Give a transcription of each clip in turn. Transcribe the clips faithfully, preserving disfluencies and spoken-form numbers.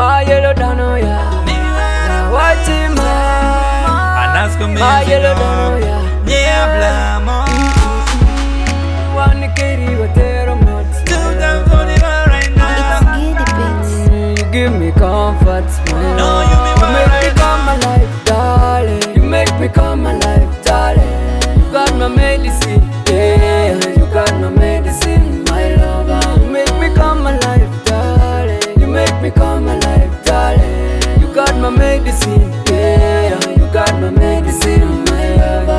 My yellow dano ya, watch him man. My yellow dano ya, yeah blamo. One carry what they're not. Two times on the bar right now. You give me comfort, man. No, you be You make me come alive, darling. You make me come alive, darling. You got my medicine, yeah. You got my medicine, my lover. You make me come alive, darling. You make me come alive, darling. You got my medicine, yeah. You got my medicine, my lover.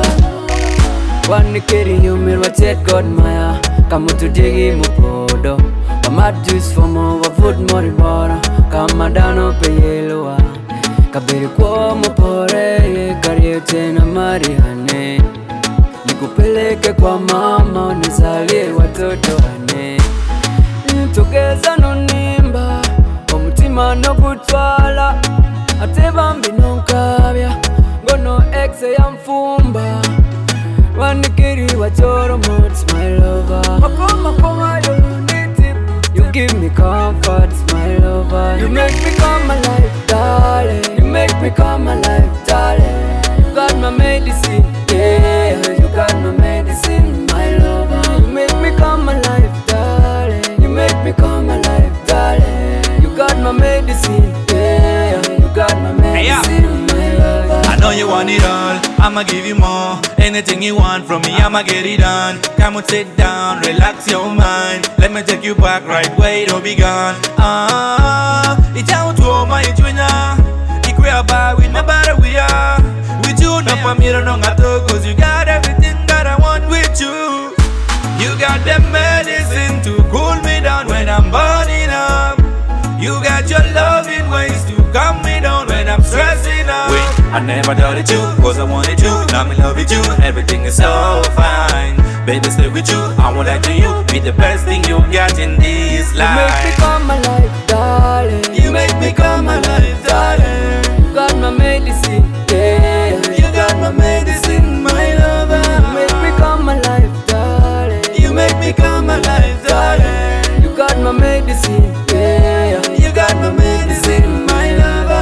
One carry you, me what said God, Maya. Come to dig him up, Kama juice for more food more water. Kama dano pe yellow. Kabiri kwa mopore kariye tena marihane. Nikupeleke kwa mama nizalie watoto wane. Tugeza no nimba omutima no gutwala. Ate bambi no nkabya ngono exe ya mfumba. Wanikiri wachoro mots my lover. Makoma koma yo. You give me comfort, my lover. You make me come alive, darling. You make me come alive, darling. You got my medicine, yeah. You got my medicine, my lover. You make me come alive, darling. You make me come alive, darling. You got my medicine, yeah. You got my medicine, my lover. I know you want it all, I'ma give you more. Anything you want from me, I'ma get it done. Come on, sit down, relax your mind. Let me take you back right way, don't be gone. Ah, it's out to my junior. If we are by, we never we are. With you, no for me, don't know, cause you got everything that I want with you. You got the medicine to cool me down when I'm burning up. You got your loving ways to calm me down when I'm stressing out. Wait, I never doubted you, cause I wanted you. Now I'm in love with you, everything is so fine. Baby, stay with you, I won't lie to you. Be the best thing you got in this life. You make me come alive, darling. You make me come alive, darling. You got my medicine, yeah. You got my medicine, my lover. You make me come alive, darling. You make me come alive, darling. You got my medicine, yeah. You got my medicine, my lover.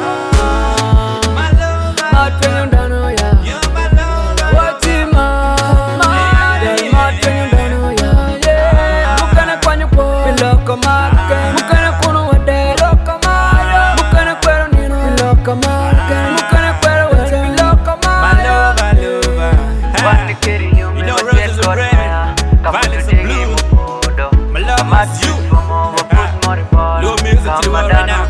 My lover. Mad when you don't know, yeah. You're my lover. Watch him, man. Mad when you don't know, yeah. Yeah. Mukana kwanyu po. Biloko marke. Mukana kuno wade. Biloko marke. Mukana kwero nino. Biloko marke. Mukana kwero wade. Biloko marke. My lover, lover. One carry you, You know roses are red, violets are blue. My love is you. Low music to the world right now.